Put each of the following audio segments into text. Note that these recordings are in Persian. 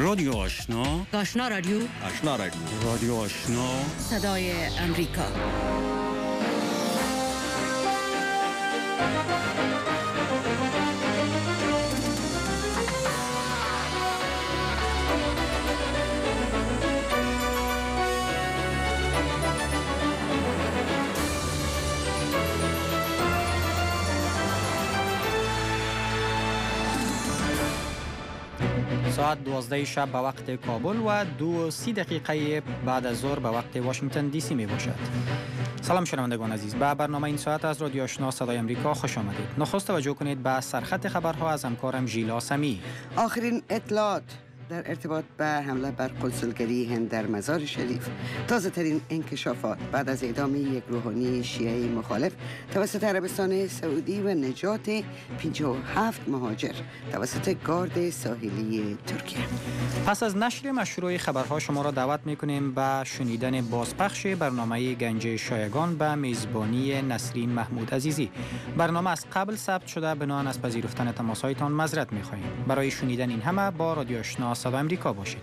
رادیو آشنا، آشنا رادیو، آشنا رادیو، رادیو آشنا، صدای امریکا. ساعت 12 شب به وقت کابل و 2:30 بعد از ظهر به وقت واشنگتن دی سی می باشد. سلام شنوندگان عزیز، به برنامه این ساعت از رادیو آشنا صدای امریکا خوش آمدید. نخست توجه کنید به سرخط خبرها از همکارم ژیلا سمی. آخرین اطلاعات در ارتباط به حمله بر قنسولگری هند در مزار شریف، تازه ترین انکشافات بعد از اعدام یک روحانی شیعه مخالف توسط عربستان سعودی و نجات 57 مهاجر توسط گارد ساحلی ترکیه. پس از نشر مشروع خبرها شما را دعوت می‌کنیم به شنیدن بازپخش برنامه گنج شایگان به میزبانی نسرین محمود عزیزی. برنامه از قبل ثبت شده، بنابراین از پذیرفتن تماس‌هایتان معذرت می‌خواهیم. برای شنیدن این همه با رادیو آشنا صدای امریکا باشید.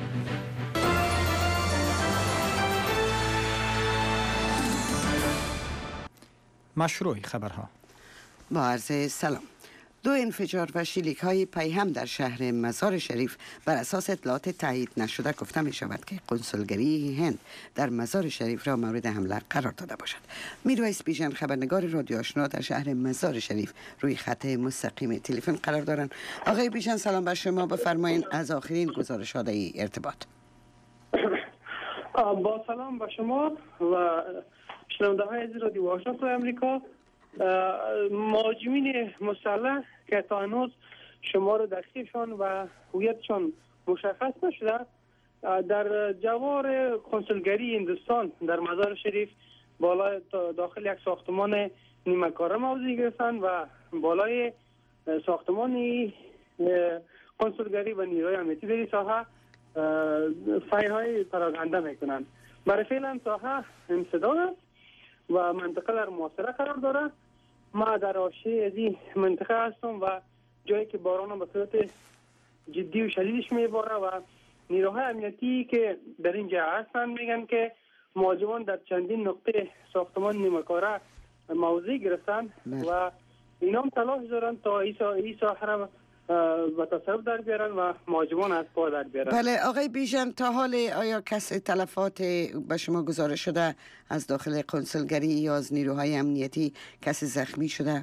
مشروع خبرها. با عرض سلام. 2 انفجار و شلیک های پیهم در شهر مزار شریف بر اساس اطلاعات تایید نشده گفته می شود که قنسولگری هند در مزار شریف را مورد حمله قرار داده باشد. میرویس بیژن خبرنگار رادیو آشنا در شهر مزار شریف روی خط مستقیم تلفن قرار دارند. آقای بیژن سلام بر شما، بفرمایید از آخرین گزارشات ارتباط. با سلام به شما و شنونده های عزیز رادیو آشنا صدای امریکا. مهاجمین مسلح که تا هنوز شمار دقیقشان و هویتشان مشخص نشده در جوار قنسولگری هندوستان در مزار شریف بالای داخل یک ساختمان نیمه کاره موضع گرفتند و بالای ساختمان قنسولگری و نیروی امنیتی در این ساحه فایرهای پراکنده میکنند. برای فعلا ساحه انسداد است و منطقه در محاصره قرار داره. ما در حاشیه از این منطقه هستم و جایی که باران به صورت جدی و شدیدش میباره و نیروهای امنیتی که در اینجا هستن میگن که مهاجمان در چندین نقطه ساختمان نیمه‌کاره موضع گرفتن و اینا هم تلاش دارن تا این ساحه را و تصرف در بیارن و مهاجمان از پا در بیارن. بله آقای بیژن، تا حال آیا کسی تلفات به شما گزارش شده از داخل قنسولگری یا از نیروهای امنیتی؟ کسی زخمی شده؟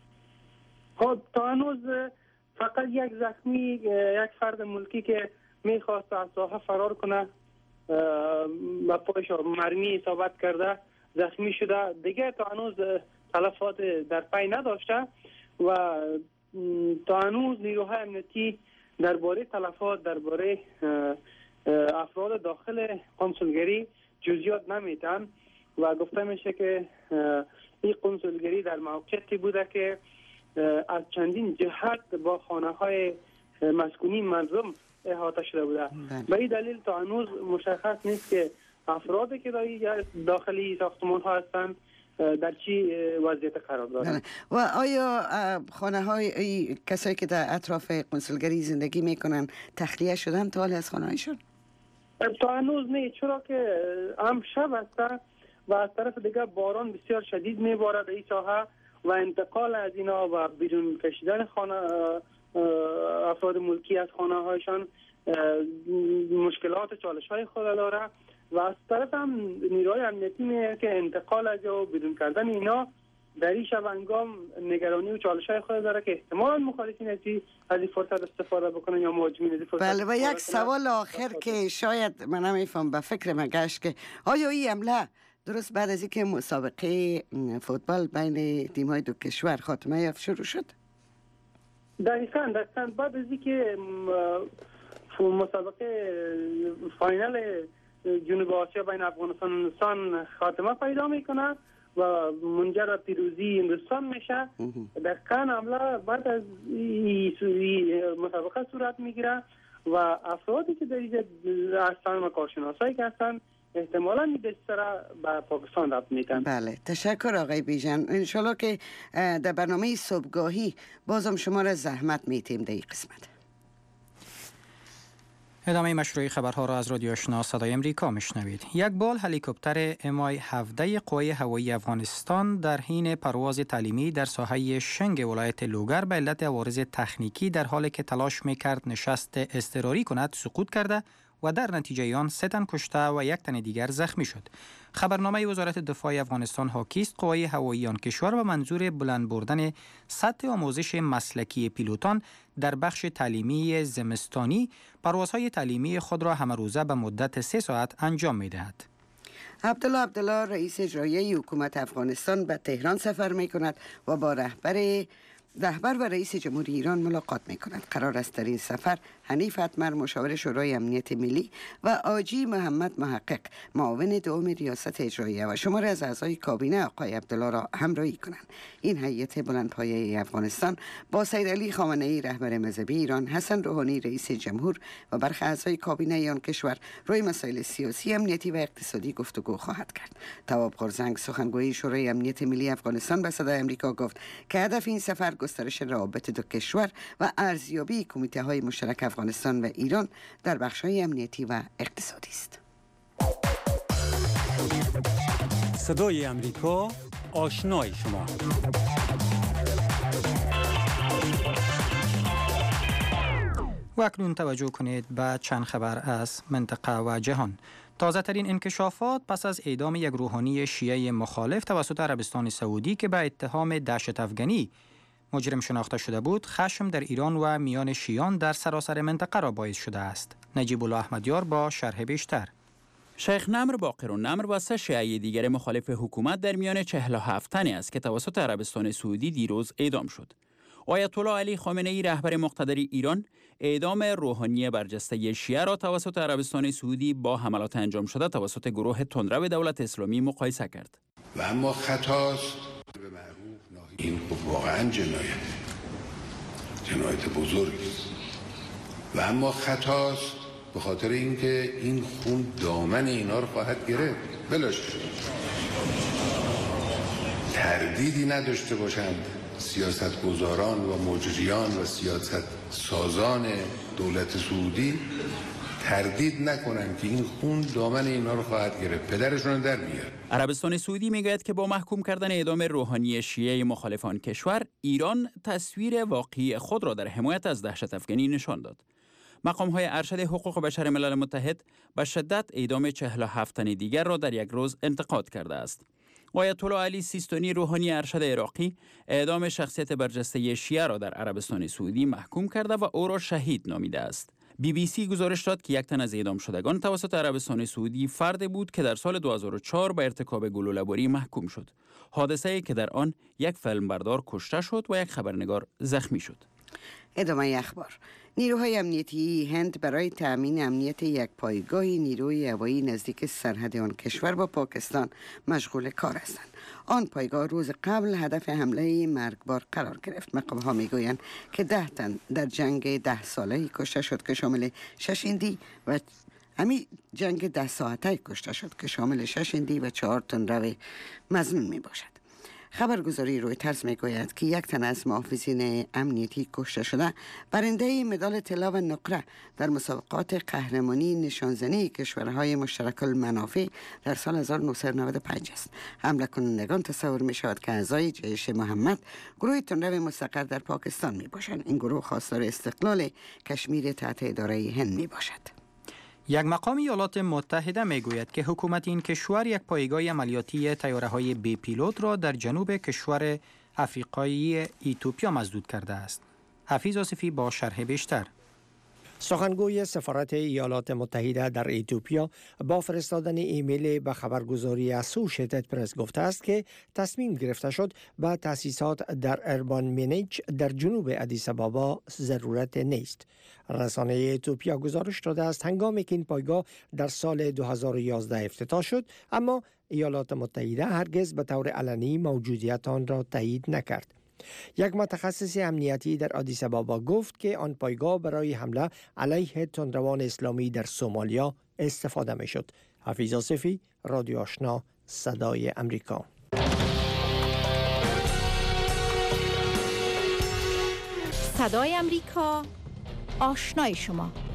تا هنوز فقط یک زخمی، یک فرد ملکی که میخواست از ساحه فرار کنه و پایش مرمی اصابت کرده زخمی شده. دیگه تا هنوز تلفات در پی نداشته و تا هنوز نیروهای امنیتی درباره تلفات، درباره افراد داخل قنسولگری جزئیات نمیتن و گفته میشه که این قنسولگری در موقعیتی بوده که از چندین جهت با خانه های مسکونی مردم احاطه شده بوده. به این دلیل تا هنوز مشخص نیست که افرادی که داخلی ساختمان ها هستند در چی وضعیت قرار دارند. و آیا خانه های کسایی که در اطراف قنسولگری زندگی میکنن تخلیه شدن تا حال از خانه هایشون؟ تا هنوز نه، چرا که هم شب هسته و از طرف دیگه باران بسیار شدید میباره در این ساحه و انتقال از اینا و بیرون کشیدن خانه افراد ملکی از خانه هایشان مشکلات چالش های خود داره و از طرف هم نیروهای امنیتی میگه که انتقال از و بیرون کردن اینا در این شب هنگام نگرانی و چالش های خود داره که احتمالاً مخالفین از این فرصت استفاده بکنن یا مهاجمین از این فرصت. بله و یک سوال آخر که شاید من نمیفهم به فکر من گشت که آیا این حمله درست بعد از اینکه مسابقه فوتبال بین تیم‌های دو کشور خاتمه یافت شروع شد؟ دقیقاً بعد از اینکه مسابقه فاینال جنوب آسیا بین افغانستان و هندوستان خاتمه پیدا میکنه و منجر به پیروزی هندوستان میشه، دقیقاً حمله بعد از مسابقه صورت میگیره و افرادی که در اینجا هستن و کارشناسایی که هستن احتمالاً این دستره به پاکستان رفت میتن. بله تشکر آقای بیژن. انشالله که در برنامه صبحگاهی بازم شما را زحمت میتیم در این قسمت. ادامه مشروع خبرها را از رادیو آشنا صدای امریکا میشنوید. یک بال هلیکوپتر MI-17 قوای هوایی افغانستان در حین پرواز تعلیمی در ساحه شنگ ولایت لوگر به علت عوارض تکنیکی در حالی که تلاش میکرد نشست اضطراری کند سقوط کرده و در نتیجه آن 3 تن کشته و 1 تن دیگر زخمی شد. خبرنامه وزارت دفاع افغانستان حاکی است قوای هوایی آن کشور به منظور بلند بردن سطح آموزش مسلکی پیلوتان در بخش تعلیمی زمستانی پروازهای تعلیمی خود را همه روزه به مدت 3 ساعت انجام می‌دهد. عبدالله رئیس اجرایی حکومت افغانستان به تهران سفر می کند و با رهبر و رئیس جمهوری ایران ملاقات می کند. قرار است در این سفر حنیف اتمر مشاور شورای امنیت ملی و آجی محمد محقق معاون دوم ریاست اجراییه و شماری از اعضای کابینه آقای عبدالله را همراهی کنند. این هیئت بلندپایه افغانستان با سید علی خامنه ای رهبر مذهبی ایران، حسن روحانی رئیس جمهور و برخی اعضای کابینه آن کشور روی مسائل سیاسی، امنیتی و اقتصادی گفتگو خواهد کرد. تواب قرزنگ سخنگوی شورای امنیت ملی افغانستان به صدای آمریکا گفت که هدف این سفر گسترش روابط دو کشور و ارزیابی کمیته های مشترک افغانستان و ایران در بخش‌های امنیتی و اقتصادی است. صدای امریکا، آشنای شما. و اکنون توجه کنید به چند خبر از منطقه و جهان. تازه ترین انکشافات پس از اعدام یک روحانی شیعه مخالف توسط عربستان سعودی که به اتهام دهشت افغانی مجرم شناخته شده بود، خشم در ایران و میان شیعیان در سراسر منطقه را باعث شده است. نجیب الله احمدیار با شرح بیشتر. شیخ نمر باقرالنمر و 3 شیعه دیگر مخالف حکومت در میان 47 تنی است که توسط عربستان سعودی دیروز اعدام شد. آیت الله علی خامنه ای رهبر مقتدر ایران اعدام روحانی برجسته شیعه را توسط عربستان سعودی با حملات انجام شده توسط گروه تندرو دولت اسلامی مقایسه کرد. و اما خطاست این واقعا جنایت بزرگی است و اما خطاست به خاطر اینکه این خون دامن اینا رو خواهد گرفت. بلاش تردیدی نداشته باشند سیاستگزاران و مجریان و سیاست سازان دولت سعودی، تردید نکنن که این خون دامن اینا رو خواهد گرفت، پدرشون در میاد. عربستان سعودی میگوید که با محکوم کردن اعدام روحانی شیعه مخالفان کشور، ایران تصویر واقعی خود را در حمایت از دهشت افغانی نشان داد. مقام‌های ارشد حقوق بشر ملل متحد به شدت اعدام 47 تن دیگر را در یک روز انتقاد کرده است. آیت الله علی سیستانی روحانی ارشد عراقی اعدام شخصیت برجسته شیعه را در عربستان سعودی محکوم کرده و او را شهید نامیده است. BBC گزارش داد که 1 تن از اعدام شدگان توسط عربستان سعودی فردی بود که در سال 2004 به ارتکاب گلوله‌باری محکوم شد. حادثه‌ای که در آن یک فیلمبردار کشته شد و یک خبرنگار زخمی شد. ادامه اخبار. نیروهای امنیتی هند برای تأمین امنیت یک پایگاه نیروی هوایی نزدیک سرحد آن کشور با پاکستان مشغول کار هستند. آن پایگاه روز قبل هدف حمله مرگبار قرار گرفت. مقام‌ها میگویند که 10 تن در جنگ 10 ساله‌ای کشته شد که شامل 6 هندی و جنگ 10 ساعته کشته شد که شامل 6 هندی و 4 تندرو مظنون می باشد. خبرگزاری رویترز میگوید که 1 تن از محافظین امنیتی کشته شده برنده مدال طلا و نقره در مسابقات قهرمانی نشانزنی کشورهای مشترک المنافع در سال 1995 است. حمله کنندگان تصور می شود که اعضای جیش محمد، گروه تندرو مستقر در پاکستان می باشند. این گروه خواستار استقلال کشمیر تحت اداره هند می باشد. یک مقام ایالات متحده میگوید که حکومت این کشور یک پایگاه عملیاتی طیاره‌های بی پیلوت را در جنوب کشور افریقایی ایتوپیا مسدود کرده است. حفیظ آصفی با شرح بیشتر. سخنگوی سفارت ایالات متحده در ایتوپیا با فرستادن ایمیل به خبرگزاری اسوشیتد پرس گفته است که تصمیم گرفته شد به تأسیسات در اربان مینیچ در جنوب ادیس آبابا ضرورت نیست. رسانه ایتوپیا گزارش داده است هنگامی که این پایگاه در سال 2011 افتتاح شد، اما ایالات متحده هرگز به طور علنی موجودیت آن را تایید نکرد. یک متخصص امنیتی در آدیس آبابا گفت که آن پایگاه برای حمله علیه تندروان اسلامی در سومالیا استفاده می شد. حفیظ آصفی، رادیو آشنا، صدای امریکا. صدای امریکا، آشنای شما.